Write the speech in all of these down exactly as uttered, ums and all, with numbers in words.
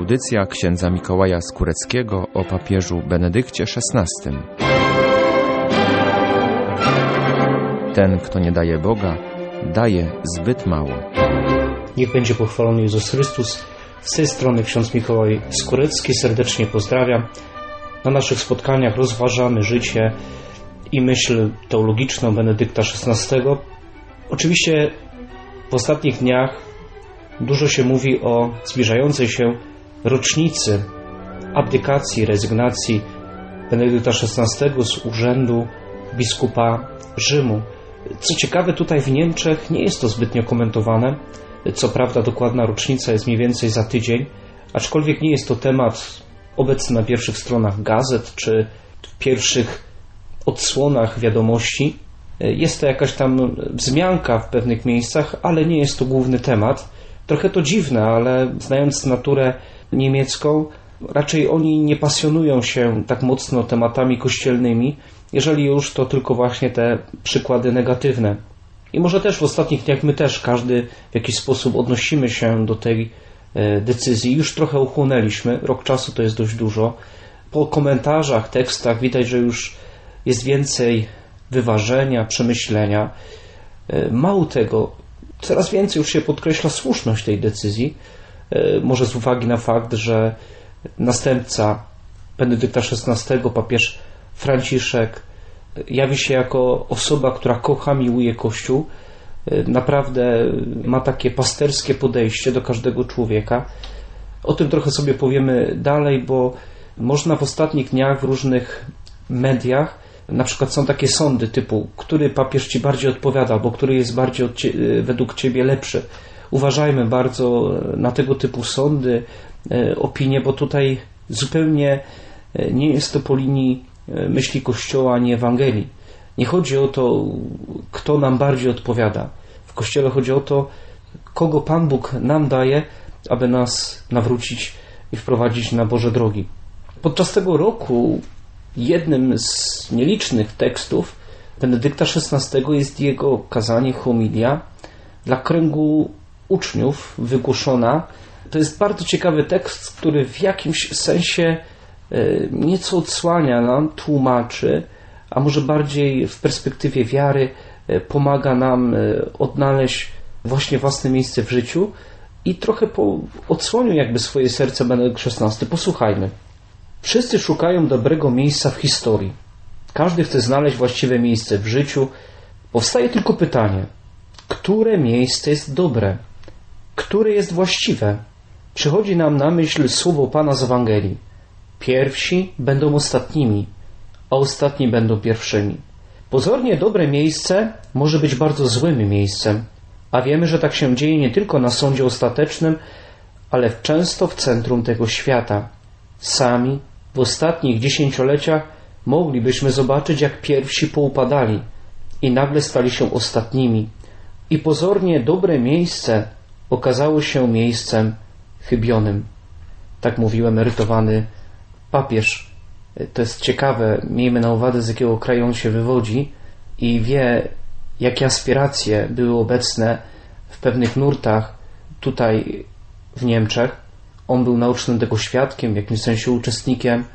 audycja księdza Mikołaja Skóreckiego o papieżu Benedykcie szesnastym. Ten, kto nie daje Boga, daje zbyt mało. Niech będzie pochwalony Jezus Chrystus. Z tej strony ksiądz Mikołaj Skórecki serdecznie pozdrawiam. Na naszych spotkaniach rozważamy życie i myśl teologiczną Benedykta szesnastego. Oczywiście w ostatnich dniach dużo się mówi o zbliżającej się rocznicy abdykacji, rezygnacji Benedykta szesnastego z urzędu biskupa Rzymu. Co ciekawe, tutaj w Niemczech nie jest to zbytnio komentowane. Co prawda dokładna rocznica jest mniej więcej za tydzień, aczkolwiek nie jest to temat obecny na pierwszych stronach gazet czy w pierwszych odsłonach wiadomości. Jest to jakaś tam wzmianka w pewnych miejscach, ale nie jest to główny temat. Trochę to dziwne, ale znając naturę niemiecką, raczej oni nie pasjonują się tak mocno tematami kościelnymi, jeżeli już to tylko właśnie te przykłady negatywne. I może też w ostatnich dniach my też każdy w jakiś sposób odnosimy się do tej decyzji. Już trochę uchłonęliśmy, rok czasu to jest dość dużo. Po komentarzach, tekstach widać, że już jest więcej wyważenia, przemyślenia. Mało tego, coraz więcej już się podkreśla słuszność tej decyzji. Może z uwagi na fakt, że następca Benedykta szesnastego, papież Franciszek, jawi się jako osoba, która kocha, miłuje Kościół. Naprawdę ma takie pasterskie podejście do każdego człowieka. O tym trochę sobie powiemy dalej, bo można w ostatnich dniach w różnych mediach, na przykład są takie sądy typu, który papież Ci bardziej odpowiada, albo który jest bardziej od cie, według Ciebie lepszy. Uważajmy bardzo na tego typu sądy, opinie, bo tutaj zupełnie nie jest to po linii myśli Kościoła, ani Ewangelii. Nie chodzi o to, kto nam bardziej odpowiada. W Kościele chodzi o to, kogo Pan Bóg nam daje, aby nas nawrócić i wprowadzić na Boże drogi. Podczas tego roku jednym z nielicznych tekstów Benedykta szesnastego jest jego kazanie, homilia dla kręgu uczniów wygłoszona. To jest bardzo ciekawy tekst, który w jakimś sensie nieco odsłania nam, tłumaczy, a może bardziej w perspektywie wiary pomaga nam odnaleźć właśnie własne miejsce w życiu i trochę po odsłonił jakby swoje serce Benedykt szesnasty. Posłuchajmy. Wszyscy szukają dobrego miejsca w historii. Każdy chce znaleźć właściwe miejsce w życiu. Powstaje tylko pytanie, które miejsce jest dobre? Które jest właściwe? Przychodzi nam na myśl słowo Pana z Ewangelii. Pierwsi będą ostatnimi, a ostatni będą pierwszymi. Pozornie dobre miejsce może być bardzo złym miejscem, a wiemy, że tak się dzieje nie tylko na sądzie ostatecznym, ale często w centrum tego świata. Sami w ostatnich dziesięcioleciach moglibyśmy zobaczyć, jak pierwsi poupadali i nagle stali się ostatnimi. I pozornie dobre miejsce okazało się miejscem chybionym. Tak mówił emerytowany papież. To jest ciekawe, miejmy na uwadze, z jakiego kraju on się wywodzi i wie, jakie aspiracje były obecne w pewnych nurtach tutaj w Niemczech. On był naocznym tego świadkiem, w jakimś sensie uczestnikiem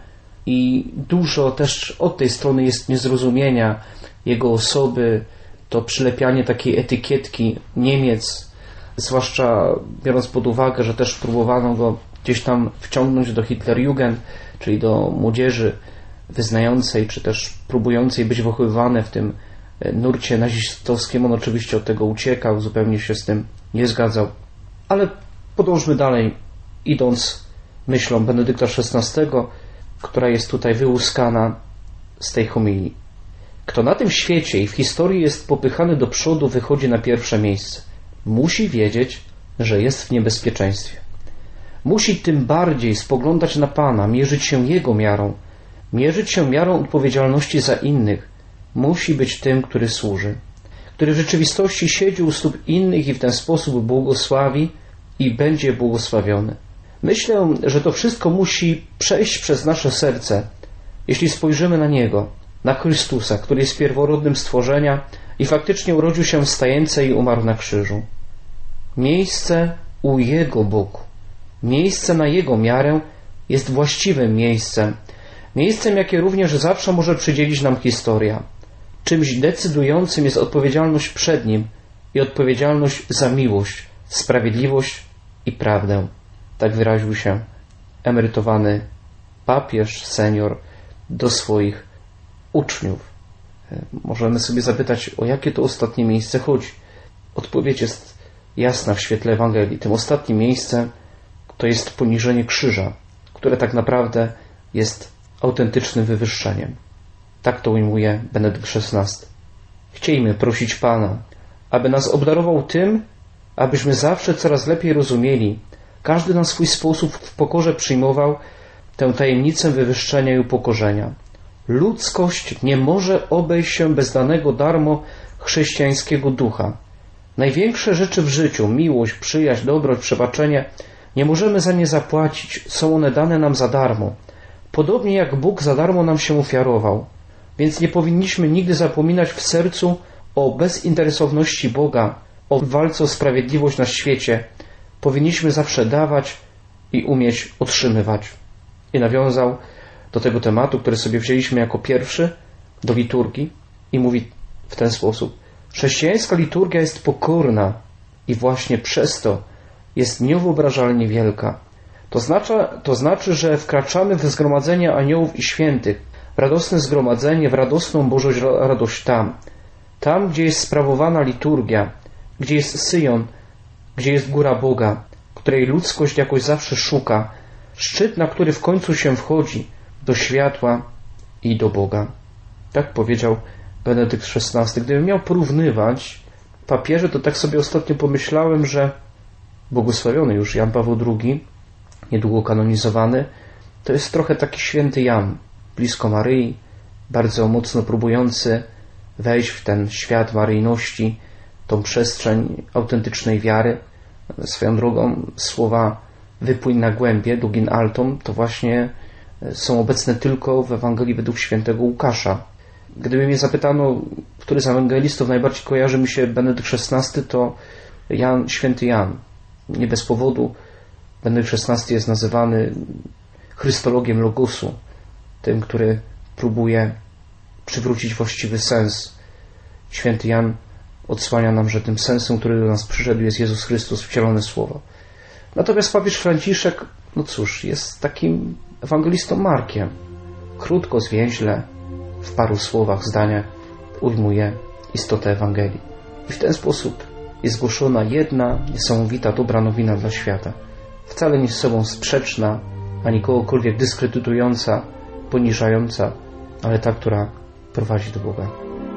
i dużo też od tej strony jest niezrozumienia jego osoby, to przylepianie takiej etykietki Niemiec, zwłaszcza biorąc pod uwagę, że też próbowano go gdzieś tam wciągnąć do Hitlerjugend, czyli do młodzieży wyznającej, czy też próbującej być wychowywane w tym nurcie nazistowskim. On oczywiście od tego uciekał, zupełnie się z tym nie zgadzał. Ale podążmy dalej, idąc myślą Benedykta szesnastego, która jest tutaj wyłuskana z tej homilii. Kto na tym świecie i w historii jest popychany do przodu, wychodzi na pierwsze miejsce. Musi wiedzieć, że jest w niebezpieczeństwie. Musi tym bardziej spoglądać na Pana, mierzyć się Jego miarą, mierzyć się miarą odpowiedzialności za innych. Musi być tym, który służy, który w rzeczywistości siedzi u stóp innych i w ten sposób błogosławi i będzie błogosławiony. Myślę, że to wszystko musi przejść przez nasze serce, jeśli spojrzymy na Niego, na Chrystusa, który jest pierworodnym stworzenia i faktycznie urodził się w stajence i umarł na krzyżu. Miejsce u Jego boku. Miejsce na Jego miarę jest właściwym miejscem. Miejscem, jakie również zawsze może przydzielić nam historia. Czymś decydującym jest odpowiedzialność przed Nim i odpowiedzialność za miłość, sprawiedliwość i prawdę. Tak wyraził się emerytowany papież, senior do swoich uczniów. Możemy sobie zapytać, o jakie to ostatnie miejsce chodzi. Odpowiedź jest jasna w świetle Ewangelii. Tym ostatnim miejscem to jest poniżenie krzyża, które tak naprawdę jest autentycznym wywyższeniem. Tak to ujmuje Benedykt szesnasty. Chciejmy prosić Pana, aby nas obdarował tym, abyśmy zawsze coraz lepiej rozumieli, każdy na swój sposób w pokorze przyjmował tę tajemnicę wywyższenia i upokorzenia. Ludzkość nie może obejść się bez danego darmo chrześcijańskiego ducha. Największe rzeczy w życiu, miłość, przyjaźń, dobroć, przebaczenie, nie możemy za nie zapłacić, są one dane nam za darmo. Podobnie jak Bóg za darmo nam się ofiarował. Więc nie powinniśmy nigdy zapominać w sercu o bezinteresowności Boga, o walce o sprawiedliwość na świecie. Powinniśmy zawsze dawać i umieć otrzymywać. I nawiązał do tego tematu, który sobie wzięliśmy jako pierwszy, do liturgii i mówi w ten sposób. Chrześcijańska liturgia jest pokorna i właśnie przez to jest niewyobrażalnie wielka. To znaczy, to znaczy, że wkraczamy w zgromadzenie aniołów i świętych, w radosne zgromadzenie, w radosną Bożą radość tam. Tam, gdzie jest sprawowana liturgia, gdzie jest Syjon, gdzie jest góra Boga, której ludzkość jakoś zawsze szuka, szczyt, na który w końcu się wchodzi, do światła i do Boga. Tak powiedział Benedykt szesnasty. Gdybym miał porównywać papieże, to tak sobie ostatnio pomyślałem, że błogosławiony już Jan Paweł drugi, niedługo kanonizowany, to jest trochę taki święty Jan, blisko Maryi, bardzo mocno próbujący wejść w ten świat maryjności, tą przestrzeń autentycznej wiary. Swoją drogą słowa wypłyń na głębie, dugin altom, to właśnie są obecne tylko w Ewangelii według świętego Łukasza. Gdyby mnie zapytano, który z ewangelistów najbardziej kojarzy mi się Benedykt szesnasty, to Jan, święty Jan. Nie bez powodu Benedykt szesnasty jest nazywany chrystologiem logosu, tym, który próbuje przywrócić właściwy sens. Święty Jan odsłania nam, że tym sensem, który do nas przyszedł, jest Jezus Chrystus, wcielone Słowo. Natomiast papież Franciszek, no cóż, jest takim ewangelistą Markiem. Krótko, zwięźle, w paru słowach, zdaniach ujmuje istotę Ewangelii. I w ten sposób jest głoszona jedna niesamowita dobra nowina dla świata. Wcale nie z sobą sprzeczna, ani kogokolwiek dyskredytująca, poniżająca, ale ta, która prowadzi do Boga.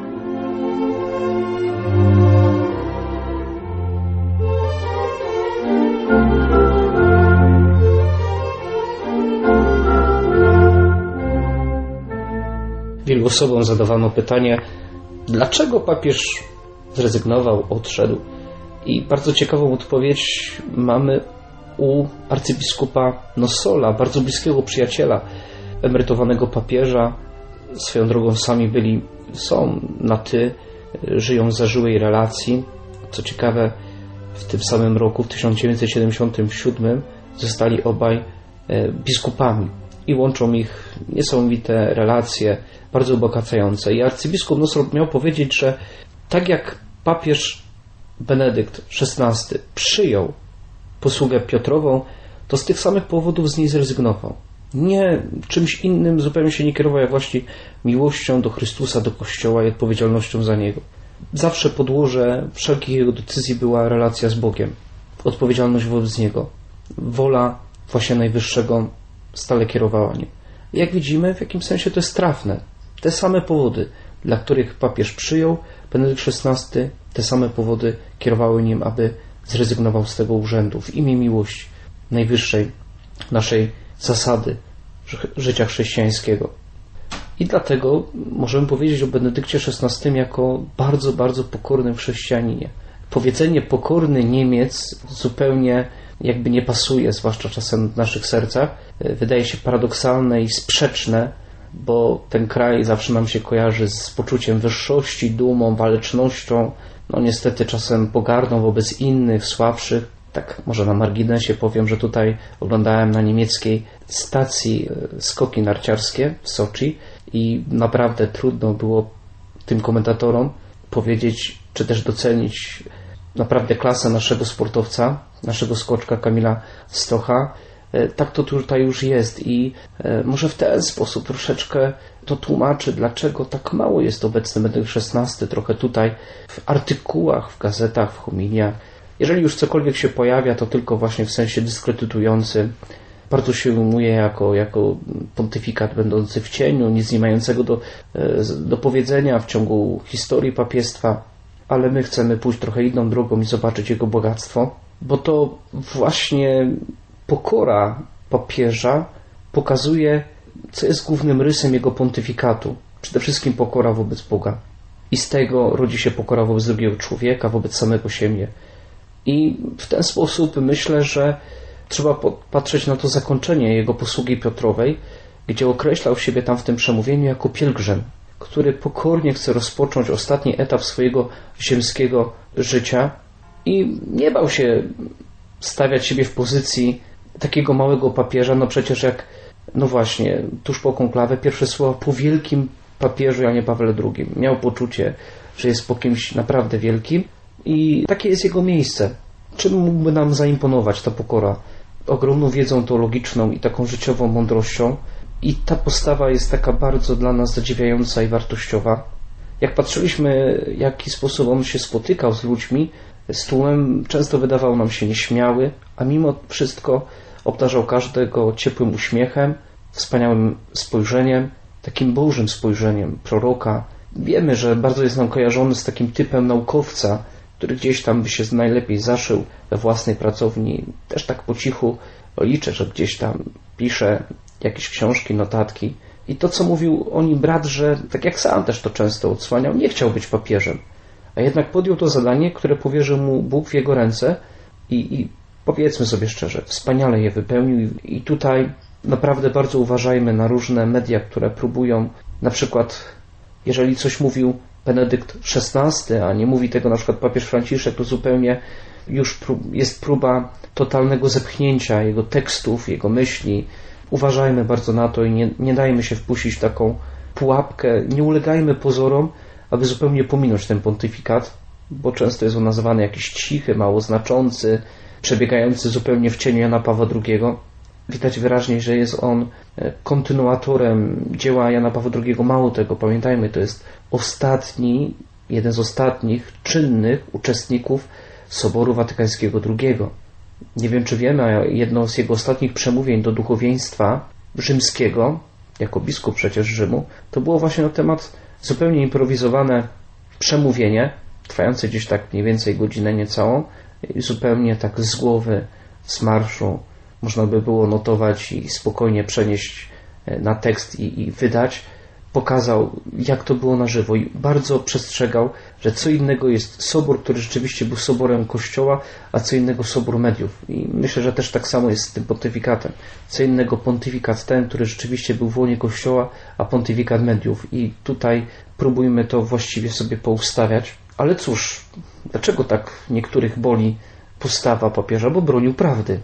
Wielu osobom zadawano pytanie, dlaczego papież zrezygnował, odszedł. I bardzo ciekawą odpowiedź mamy u arcybiskupa Nossola, bardzo bliskiego przyjaciela emerytowanego papieża. Swoją drogą sami byli, są na ty, żyją w zażyłej relacji. Co ciekawe, w tym samym roku, w tysiąc dziewięćset siedemdziesiątym siódmym, zostali obaj biskupami i łączą ich niesamowite relacje, bardzo ubogacające. I arcybiskup Nossol miał powiedzieć, że tak jak papież Benedykt szesnasty przyjął posługę Piotrową, to z tych samych powodów z niej zrezygnował. Nie czymś innym zupełnie się nie kierował, jak właśnie miłością do Chrystusa, do Kościoła i odpowiedzialnością za Niego. Zawsze podłoże wszelkich jego decyzji była relacja z Bogiem, odpowiedzialność wobec Niego. Wola właśnie Najwyższego stale kierowała nim. Jak widzimy, w jakimś sensie to jest trafne. Te same powody, dla których papież przyjął Benedykt szesnasty, te same powody kierowały nim, aby zrezygnował z tego urzędu w imię miłości najwyższej naszej zasady życia chrześcijańskiego. I dlatego możemy powiedzieć o Benedykcie szesnastym jako bardzo, bardzo pokornym chrześcijaninie. Powiedzenie pokorny Niemiec zupełnie jakby nie pasuje, zwłaszcza czasem w naszych sercach. Wydaje się paradoksalne i sprzeczne, bo ten kraj zawsze nam się kojarzy z poczuciem wyższości, dumą, walecznością, no niestety czasem pogardą wobec innych, słabszych. Tak, może na marginesie powiem, że tutaj oglądałem na niemieckiej stacji skoki narciarskie w Soczi i naprawdę trudno było tym komentatorom powiedzieć, czy też docenić naprawdę klasę naszego sportowca, naszego skoczka Kamila Stocha. Tak to tutaj już jest i może w ten sposób troszeczkę to tłumaczy, dlaczego tak mało jest obecny Benedykt szesnasty, trochę tutaj w artykułach, w gazetach, w homiliach. Jeżeli już cokolwiek się pojawia, to tylko właśnie w sensie dyskredytującym. Bardzo się ujmuje jako, jako pontyfikat będący w cieniu, nic nie mającego do, do powiedzenia w ciągu historii papiestwa, ale my chcemy pójść trochę inną drogą i zobaczyć jego bogactwo, bo to właśnie pokora papieża pokazuje, co jest głównym rysem jego pontyfikatu. Przede wszystkim pokora wobec Boga. I z tego rodzi się pokora wobec drugiego człowieka, wobec samego siebie. I w ten sposób myślę, że trzeba patrzeć na to zakończenie jego posługi Piotrowej, gdzie określał siebie tam w tym przemówieniu jako pielgrzym, który pokornie chce rozpocząć ostatni etap swojego ziemskiego życia i nie bał się stawiać siebie w pozycji takiego małego papieża, no przecież jak, no właśnie, tuż po konklawę, pierwsze słowa po wielkim papieżu Janie Pawle drugim. Miał poczucie, że jest po kimś naprawdę wielkim i takie jest jego miejsce. Czym mógłby nam zaimponować ta pokora? Ogromną wiedzą teologiczną i taką życiową mądrością i ta postawa jest taka bardzo dla nas zadziwiająca i wartościowa. Jak patrzyliśmy, w jaki sposób on się spotykał z ludźmi, z tłumem, często wydawał nam się nieśmiały, a mimo wszystko obdarzał każdego ciepłym uśmiechem, wspaniałym spojrzeniem, takim bożym spojrzeniem proroka. Wiemy, że bardzo jest nam kojarzony z takim typem naukowca, który gdzieś tam by się najlepiej zaszył we własnej pracowni. Też tak po cichu liczę, że gdzieś tam pisze jakieś książki, notatki. I to, co mówił o nim brat, że tak jak sam też to często odsłaniał, nie chciał być papieżem. A jednak podjął to zadanie, które powierzył mu Bóg w jego ręce i, i powiedzmy sobie szczerze, wspaniale je wypełnił. I tutaj naprawdę bardzo uważajmy na różne media, które próbują, na przykład jeżeli coś mówił Benedykt szesnasty, a nie mówi tego na przykład papież Franciszek, to zupełnie już jest próba totalnego zepchnięcia jego tekstów, jego myśli. Uważajmy bardzo na to i nie, nie dajmy się wpuścić w taką pułapkę, nie ulegajmy pozorom, aby zupełnie pominąć ten pontyfikat, bo często jest on nazywany jakiś cichy, mało znaczący, przebiegający zupełnie w cieniu Jana Pawła drugiego. Widać wyraźnie, że jest on kontynuatorem dzieła Jana Pawła drugiego. Mało tego, pamiętajmy, to jest ostatni, jeden z ostatnich czynnych uczestników Soboru Watykańskiego drugiego. Nie wiem, czy wiemy, a jedno z jego ostatnich przemówień do duchowieństwa rzymskiego, jako biskup przecież Rzymu, to było właśnie na temat zupełnie improwizowane przemówienie, trwające gdzieś tak mniej więcej godzinę niecałą, zupełnie tak z głowy, z marszu. Można by było notować i spokojnie przenieść na tekst i, i wydać. Pokazał, jak to było na żywo i bardzo przestrzegał, że co innego jest sobór, który rzeczywiście był soborem Kościoła, a co innego sobór mediów. I myślę, że też tak samo jest z tym pontyfikatem. Co innego pontyfikat ten, który rzeczywiście był w łonie Kościoła, a pontyfikat mediów. I tutaj próbujmy to właściwie sobie poustawiać. Ale cóż, dlaczego tak niektórych boli postawa papieża? Bo bronił prawdy.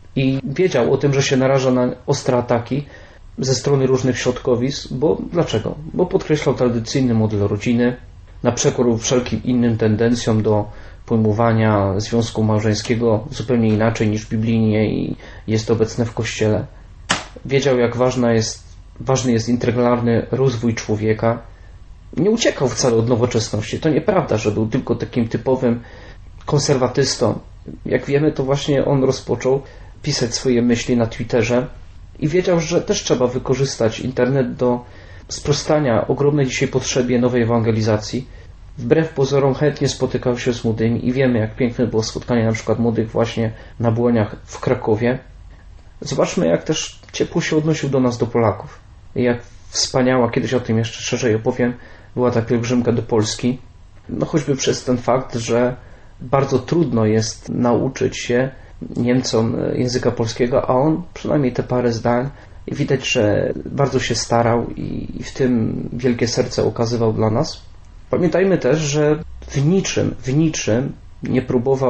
I wiedział o tym, że się naraża na ostre ataki ze strony różnych środkowisk, bo dlaczego? Bo podkreślał tradycyjny model rodziny, na przekór wszelkim innym tendencjom do pojmowania związku małżeńskiego zupełnie inaczej niż biblijnie i jest obecne w Kościele. Wiedział, jak ważna jest, ważny jest integralny rozwój człowieka. Nie uciekał wcale od nowoczesności. To nieprawda, że był tylko takim typowym konserwatystą. Jak wiemy, to właśnie on rozpoczął pisać swoje myśli na Twitterze i wiedział, że też trzeba wykorzystać internet do sprostania ogromnej dzisiaj potrzebie nowej ewangelizacji. Wbrew pozorom chętnie spotykał się z młodymi i wiemy, jak piękne było spotkanie na przykład młodych właśnie na Błoniach w Krakowie. Zobaczmy, jak też ciepło się odnosił do nas, do Polaków. I jak wspaniała, kiedyś o tym jeszcze szerzej opowiem, była ta pielgrzymka do Polski. No choćby przez ten fakt, że bardzo trudno jest nauczyć się Niemcom języka polskiego, a on przynajmniej te parę zdań i widać, że bardzo się starał i w tym wielkie serce okazywał dla nas. Pamiętajmy też, że w niczym, w niczym nie próbował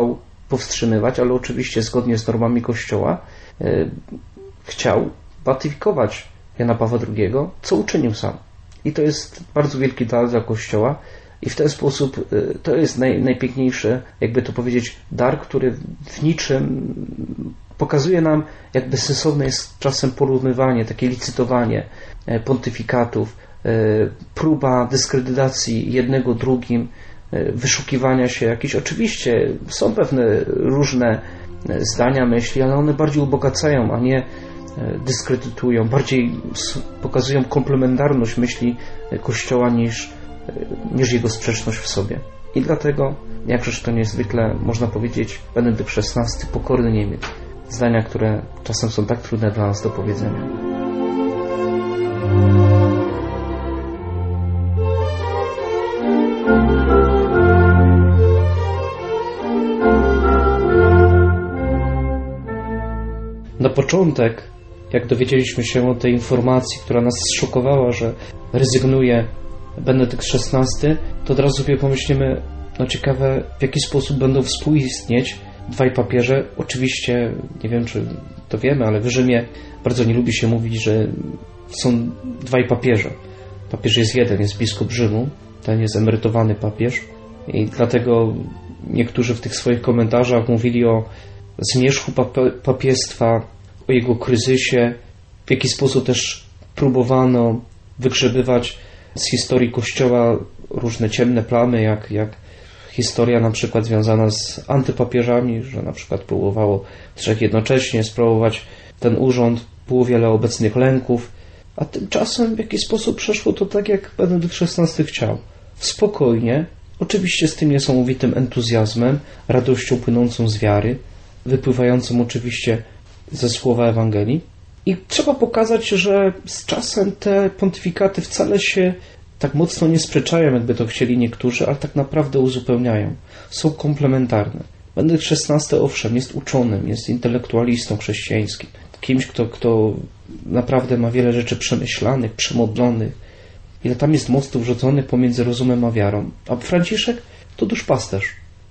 powstrzymywać, ale oczywiście zgodnie z normami Kościoła chciał beatyfikować Jana Pawła drugiego, co uczynił sam. I to jest bardzo wielki dar dla Kościoła i w ten sposób to jest naj, najpiękniejszy, jakby to powiedzieć, dar, który w niczym pokazuje nam, jak bezsensowne jest czasem porównywanie, takie licytowanie pontyfikatów, próba dyskredytacji jednego drugim, wyszukiwania się jakichś. Oczywiście są pewne różne zdania, myśli, ale one bardziej ubogacają, a nie dyskredytują, bardziej pokazują komplementarność myśli Kościoła niż, niż jego sprzeczność w sobie. I dlatego, jakżeż to niezwykle, można powiedzieć, Benedykt szesnasty, pokorny Niemiec. Zdania, które czasem są tak trudne dla nas do powiedzenia. Na początek, jak dowiedzieliśmy się o tej informacji, która nas zszokowała, że rezygnuje Benedykt szesnasty, to od razu sobie pomyślimy, no ciekawe, w jaki sposób będą współistnieć dwaj papieże. Oczywiście, nie wiem, czy to wiemy, ale w Rzymie bardzo nie lubi się mówić, że są dwaj papieże. Papież jest jeden, jest biskup Rzymu, ten jest emerytowany papież i dlatego niektórzy w tych swoich komentarzach mówili o zmierzchu papiestwa, o jego kryzysie, w jaki sposób też próbowano wygrzebywać z historii Kościoła różne ciemne plamy, jak, jak historia na przykład związana z antypapieżami, że na przykład próbowało trzech jednocześnie sprawować ten urząd, było wiele obecnych lęków, a tymczasem w jakiś sposób przeszło to tak, jak Benedykt szesnasty chciał. Spokojnie, oczywiście z tym niesamowitym entuzjazmem, radością płynącą z wiary, wypływającą oczywiście ze słowa Ewangelii. I trzeba pokazać, że z czasem te pontyfikaty wcale się tak mocno nie sprzeczają, jakby to chcieli niektórzy, ale tak naprawdę uzupełniają. Są komplementarne. Benedykt szesnasty, owszem, jest uczonym, jest intelektualistą chrześcijańskim. Kimś, kto, kto naprawdę ma wiele rzeczy przemyślanych, przemodlonych. Ile tam jest mostów rzuconych pomiędzy rozumem a wiarą. A Franciszek to duszpasterz.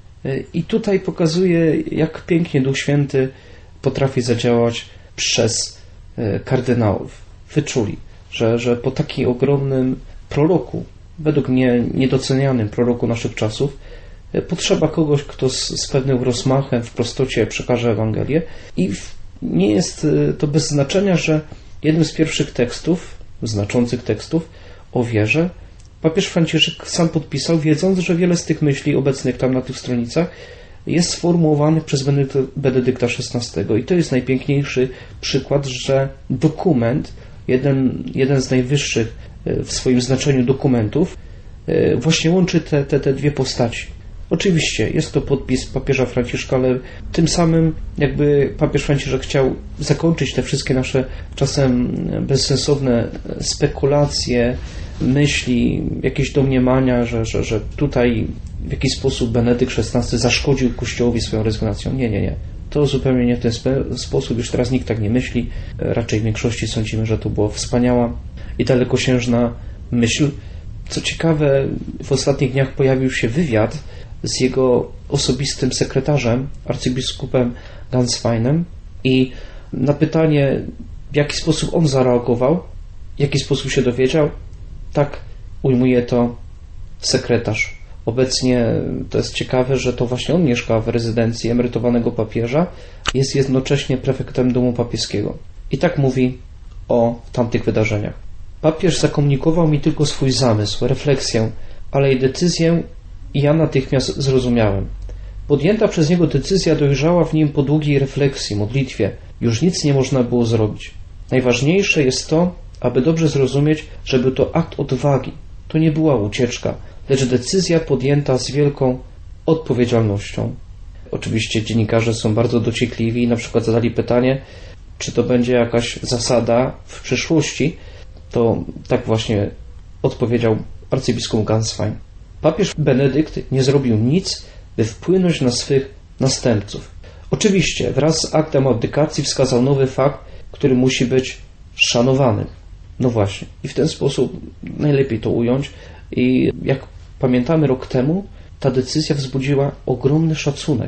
I tutaj pokazuje, jak pięknie Duch Święty potrafi zadziałać przez kardynałów. Wyczuli, że, że po takim ogromnym proroku, według mnie niedocenianym proroku naszych czasów, potrzeba kogoś, kto z, z pewnym rozmachem w prostocie przekaże Ewangelię. I nie jest to bez znaczenia, że jednym z pierwszych tekstów, znaczących tekstów o wierze, papież Franciszek sam podpisał, wiedząc, że wiele z tych myśli obecnych tam na tych stronicach jest sformułowanych przez Benedykta szesnastego. I to jest najpiękniejszy przykład, że dokument, jeden, jeden z najwyższych w swoim znaczeniu dokumentów, właśnie łączy te, te, te dwie postaci. Oczywiście jest to podpis papieża Franciszka, ale tym samym jakby papież Franciszek chciał zakończyć te wszystkie nasze czasem bezsensowne spekulacje, myśli, jakieś domniemania, że, że, że tutaj w jakiś sposób Benedykt szesnasty zaszkodził Kościołowi swoją rezygnacją. Nie, nie, nie. To zupełnie nie w ten sposób. Już teraz nikt tak nie myśli. Raczej w większości sądzimy, że to była wspaniała i dalekosiężna myśl. Co ciekawe, w ostatnich dniach pojawił się wywiad z jego osobistym sekretarzem, arcybiskupem Gansweinem, i na pytanie, w jaki sposób on zareagował, w jaki sposób się dowiedział, tak ujmuje to sekretarz. Obecnie to jest ciekawe, że to właśnie on mieszka w rezydencji emerytowanego papieża, jest jednocześnie prefektem domu papieskiego. I tak mówi o tamtych wydarzeniach. Papież zakomunikował mi tylko swój zamysł, refleksję, ale i decyzję i ja natychmiast zrozumiałem. Podjęta przez niego decyzja dojrzała w nim po długiej refleksji, modlitwie. Już nic nie można było zrobić. Najważniejsze jest to, aby dobrze zrozumieć, że był to akt odwagi. To nie była ucieczka, lecz decyzja podjęta z wielką odpowiedzialnością. Oczywiście dziennikarze są bardzo dociekliwi i na przykład zadali pytanie, czy to będzie jakaś zasada w przyszłości. To tak właśnie odpowiedział arcybiskup Ganswein. Papież Benedykt nie zrobił nic, by wpłynąć na swych następców. Oczywiście wraz z aktem abdykacji wskazał nowy fakt, który musi być szanowany. No właśnie. I w ten sposób najlepiej to ująć. I jak pamiętamy, rok temu ta decyzja wzbudziła ogromny szacunek.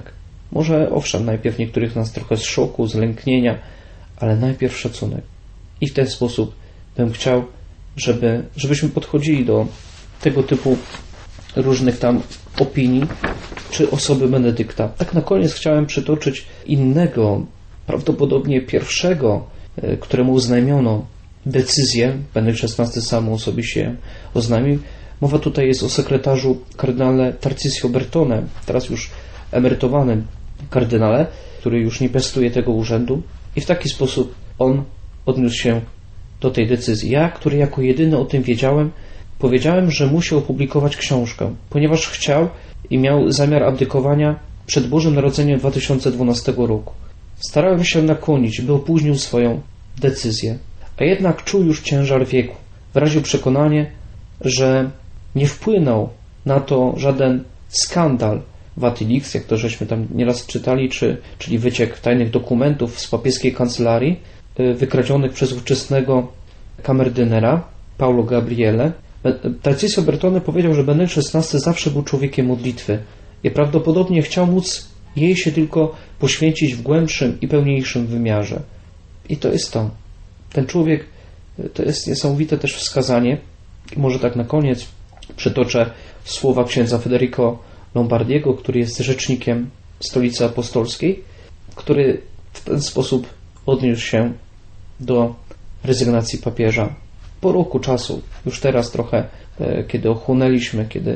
Może owszem, najpierw niektórych nas trochę z szoku, zlęknienia, ale najpierw szacunek. I w ten sposób bym chciał, żeby, żebyśmy podchodzili do tego typu różnych tam opinii, czy osoby Benedykta. Tak na koniec chciałem przytoczyć innego, prawdopodobnie pierwszego, któremu oznajmiono decyzję. Benedykt szesnasty sam osobiście oznajmił. Mowa tutaj jest o sekretarzu kardynale Tarcisio Bertone, teraz już emerytowanym kardynale, który już nie piastuje tego urzędu. I w taki sposób on odniósł się do tej decyzji. Ja, który jako jedyny o tym wiedziałem, powiedziałem, że musi opublikować książkę, ponieważ chciał i miał zamiar abdykowania przed Bożym Narodzeniem dwa tysiące dwunastego roku. Starałem się nakłonić, by opóźnił swoją decyzję, a jednak czuł już ciężar wieku. Wyraził przekonanie, że nie wpłynął na to żaden skandal Vatilix, jak to żeśmy tam nieraz czytali, czy, czyli wyciek tajnych dokumentów z papieskiej kancelarii, wykradzionych przez ówczesnego kamerdynera Paulo Gabriele. Tarcisio Bertone powiedział, że Benedykt szesnasty zawsze był człowiekiem modlitwy i prawdopodobnie chciał móc jej się tylko poświęcić w głębszym i pełniejszym wymiarze. I to jest to. Ten człowiek, to jest niesamowite też wskazanie. I może tak na koniec przytoczę słowa księdza Federico Lombardiego, który jest rzecznikiem Stolicy Apostolskiej, który w ten sposób odniósł się do rezygnacji papieża. Po roku czasu, już teraz trochę, kiedy ochłonęliśmy, kiedy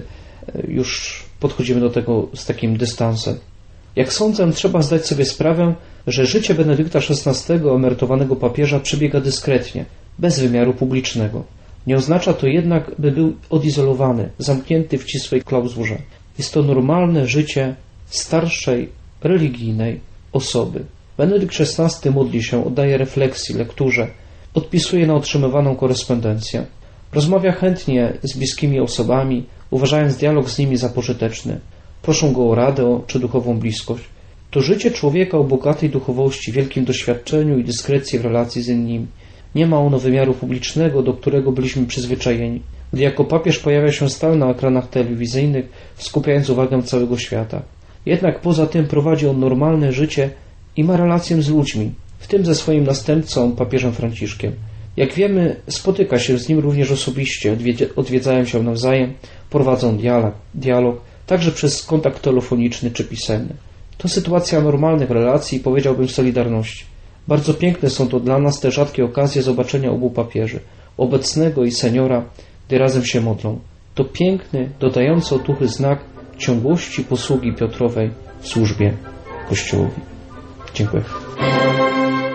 już podchodzimy do tego z takim dystansem. Jak sądzę, trzeba zdać sobie sprawę, że życie Benedykta szesnastego, emerytowanego papieża, przebiega dyskretnie, bez wymiaru publicznego. Nie oznacza to jednak, by był odizolowany, zamknięty w ścisłej klauzurze. Jest to normalne życie starszej, religijnej osoby. Benedykt szesnasty modli się, oddaje refleksji, lekturze, odpisuje na otrzymywaną korespondencję. Rozmawia chętnie z bliskimi osobami, uważając dialog z nimi za pożyteczny. Proszą go o radę czy duchową bliskość. To życie człowieka o bogatej duchowości, wielkim doświadczeniu i dyskrecji w relacji z innymi. Nie ma ono wymiaru publicznego, do którego byliśmy przyzwyczajeni, gdy jako papież pojawia się stale na ekranach telewizyjnych, skupiając uwagę całego świata. Jednak poza tym prowadzi on normalne życie i ma relację z ludźmi, w tym ze swoim następcą, papieżem Franciszkiem. Jak wiemy, spotyka się z nim również osobiście, odwiedzają się nawzajem, prowadzą dialog, dialog, także przez kontakt telefoniczny czy pisemny. To sytuacja normalnych relacji, powiedziałbym, solidarności. Bardzo piękne są to dla nas te rzadkie okazje zobaczenia obu papieży, obecnego i seniora, gdy razem się modlą. To piękny, dodający otuchy znak ciągłości posługi Piotrowej w służbie Kościołowi. Dziękuję.